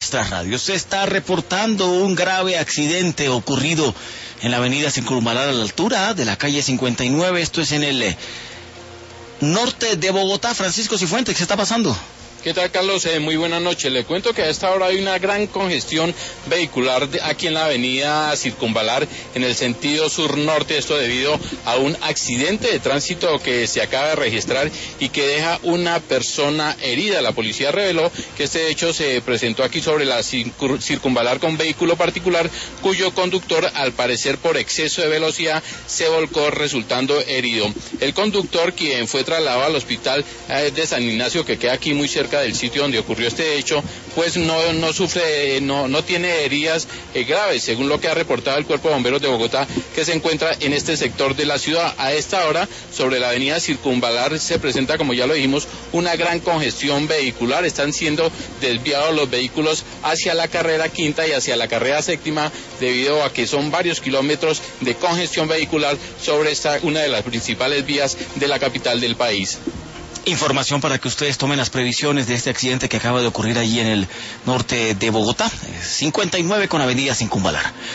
Extra Radio. Se está reportando un grave accidente ocurrido en la avenida Circunvalar a la altura de la calle 59. Esto es en el norte de Bogotá. Francisco Cifuentes, ¿qué está pasando? ¿Qué tal, Carlos? Muy buenas noches. Le cuento que a esta hora hay una gran congestión vehicular aquí en la avenida Circunvalar en el sentido sur-norte, esto debido a un accidente de tránsito que se acaba de registrar y que deja una persona herida. La policía reveló que este hecho se presentó aquí sobre la Circunvalar con vehículo particular, cuyo conductor, al parecer por exceso de velocidad, se volcó resultando herido. El conductor, quien fue trasladado al hospital de San Ignacio, que queda aquí muy cerca del sitio donde ocurrió este hecho, pues no tiene heridas graves, según lo que ha reportado el Cuerpo de Bomberos de Bogotá, que se encuentra en este sector de la ciudad. A esta hora, sobre la avenida Circunvalar, se presenta, como ya lo dijimos, una gran congestión vehicular. Están siendo desviados los vehículos hacia la carrera quinta y hacia la carrera séptima, debido a que son varios kilómetros de congestión vehicular sobre una de las principales vías de la capital del país. Información para que ustedes tomen las previsiones de este accidente que acaba de ocurrir allí en el norte de Bogotá, 59 con avenida Circunvalar.